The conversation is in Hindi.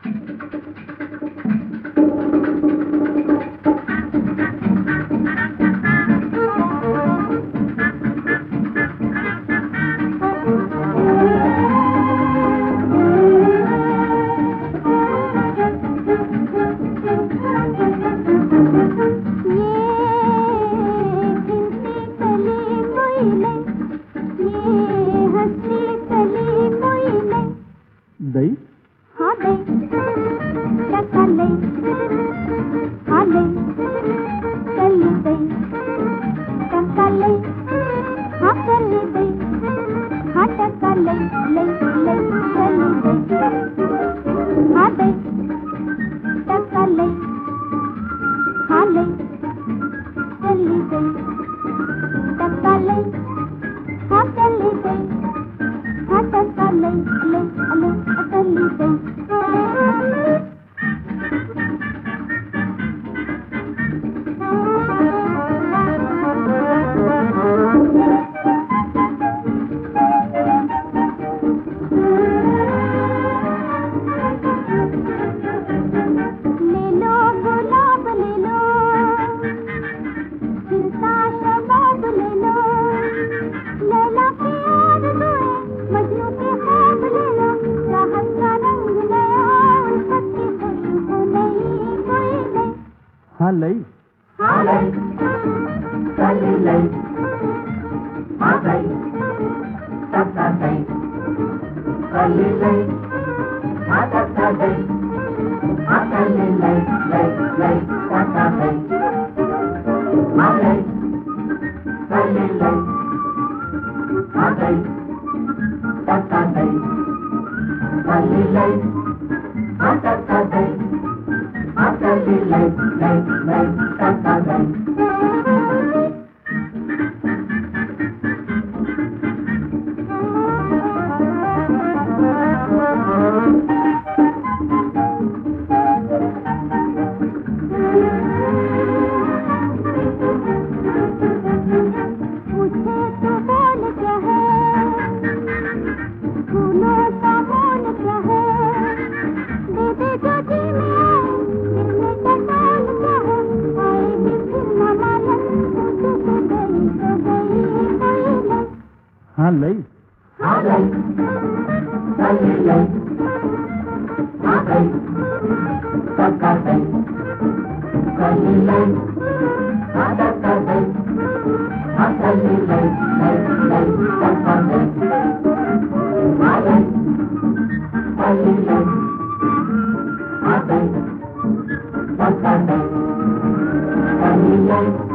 दई हाँ दई टका लई हाँ लई चली दई टका लई हाँ चली दई हाँ टका लई लई लई चली दई हाँ दई टका लई हाँ लई चली दई टका लई हाँ चली दई हाँ टका लई लई चली दई हाँ लई हाँ लई चली लई हाँ गई टका गई चली लई हाँ टका गई हाँ चली लई लई लई टका गई हाँ लई चली लई हाँ गई टका गई चली लई हाँ टका गई हाँ चली लई लई लई टका गई हाँ लई हाँ लई चली लई हाँ गई टका गई चली लई हाँ टका गई हाँ चली लई लई लई टका गई हाँ लई चली लई हाँ गई टका गई चली लई